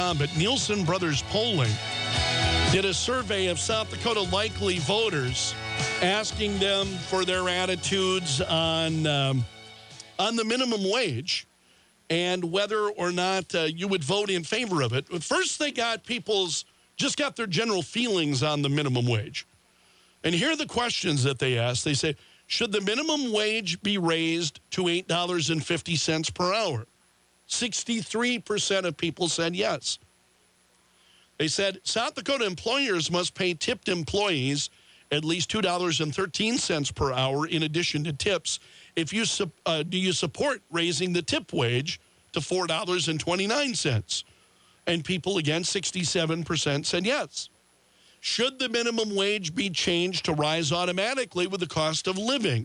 But Nielsen Brothers Polling did a survey of South Dakota likely voters, asking them for their attitudes on the minimum wage and whether or not you would vote in favor of it. First, they got their general feelings on the minimum wage. And here are the questions that they asked. They say, should the minimum wage be raised to $8.50 per hour? 63% of people said yes. They said South Dakota employers must pay tipped employees at least $2.13 per hour in addition to tips. Do you support raising the tip wage to $4.29? And people, again, 67% said yes. Should the minimum wage be changed to rise automatically with the cost of living?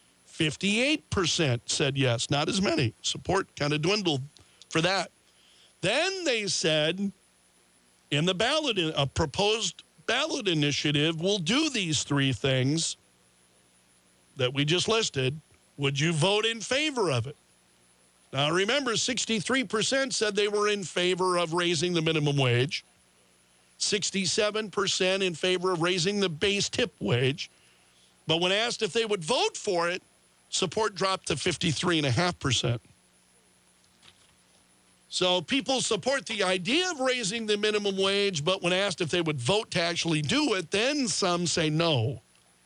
58% said yes, not as many. Support kind of dwindled for that. Then they said, in the ballot, a proposed ballot initiative will do these three things that we just listed. Would you vote in favor of it? Now, remember, 63% said they were in favor of raising the minimum wage. 67% in favor of raising the base tip wage. But when asked if they would vote for it, support dropped to 53.5%. So people support the idea of raising the minimum wage, but when asked if they would vote to actually do it, then some say no.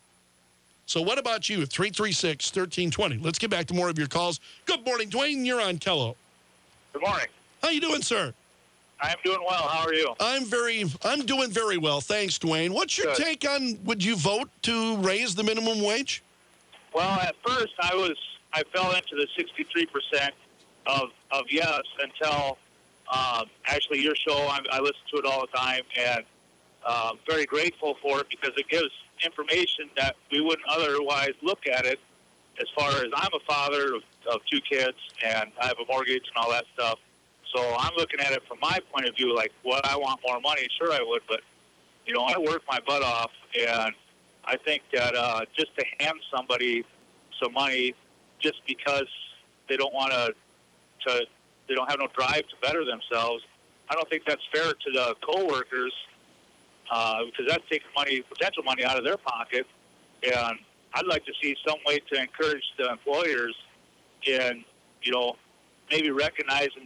So what about you? 336-1320. Let's get back to more of your calls. Good morning, Dwayne. You're on Kello. Good morning. How you doing, sir? I'm doing well. How are you? I'm doing very well. Thanks, Dwayne. What's your take on, would you vote to raise the minimum wage? Well, at first I fell into the 63% of yes until actually your show. I listen to it all the time, and very grateful for it because it gives information that we wouldn't otherwise look at it. As far as I'm a father of two kids, and I have a mortgage and all that stuff. So I'm looking at it from my point of view, like, what, I want more money? Sure I would, but, I work my butt off, and I think that just to hand somebody some money just because they don't want they don't have no drive to better themselves, I don't think that's fair to the coworkers because that's taking potential money out of their pocket, and I'd like to see some way to encourage the employers in, maybe recognizing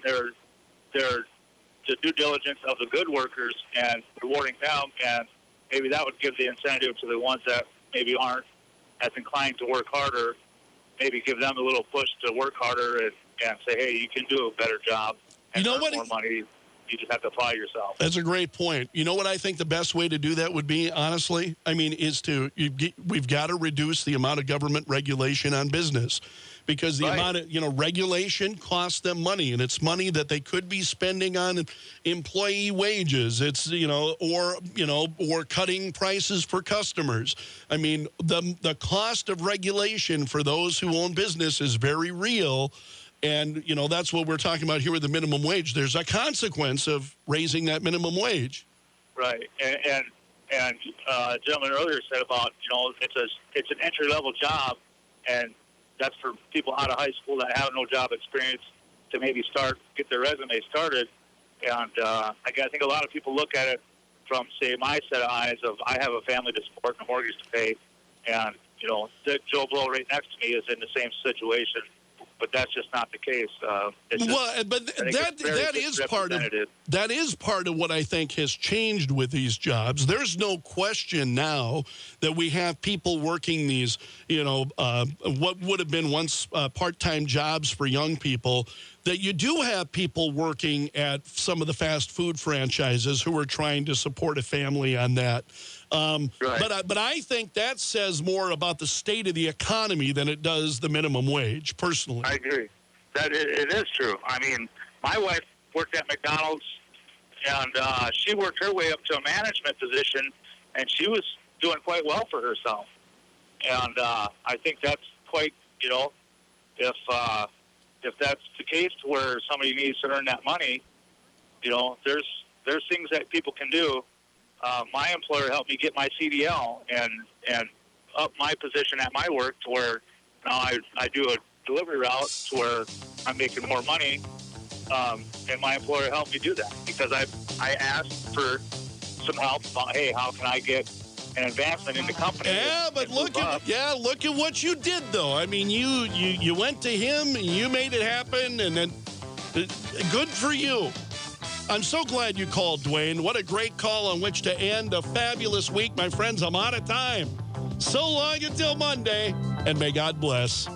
the due diligence of the good workers and rewarding them, and maybe that would give the incentive to the ones that maybe aren't as inclined to work harder, maybe give them a little push to work harder and say, hey, you can do a better job and earn more money. You just have to apply yourself. That's a great point. You know what I think the best way to do that would be, honestly? I mean, we've got to reduce the amount of government regulation on business because the amount of, regulation costs them money, and it's money that they could be spending on employee wages. It's, or cutting prices for customers. I mean, the cost of regulation for those who own business is very real. And, that's what we're talking about here with the minimum wage. There's a consequence of raising that minimum wage. Right. And a gentleman earlier said about, it's an entry-level job, and that's for people out of high school that have no job experience to maybe get their resume started. And I think a lot of people look at it from, say, my set of eyes of I have a family to support and a mortgage to pay, and, Joe Blow right next to me is in the same situation. But that's just not the case. That is part of what I think has changed with these jobs. There's no question now that we have people working these, what would have been once part-time jobs for young people, that you do have people working at some of the fast food franchises who are trying to support a family on that. Right. But I think that says more about the state of the economy than it does the minimum wage, personally. I agree. It is true. I mean, my wife worked at McDonald's, and she worked her way up to a management position, and she was doing quite well for herself. And I think that's quite, if that's the case to where somebody needs to earn that money, there's things that people can do. My employer helped me get my CDL and up my position at my work to where now I do a delivery route to where I'm making more money, And my employer helped me do that because I asked for some help about, hey, how can I get an advancement in the company? Yeah, but look at what you did, though. I mean, you went to him, and you made it happen, and then good for you. I'm so glad you called, Dwayne. What a great call on which to end a fabulous week. My friends, I'm out of time. So long until Monday, and may God bless.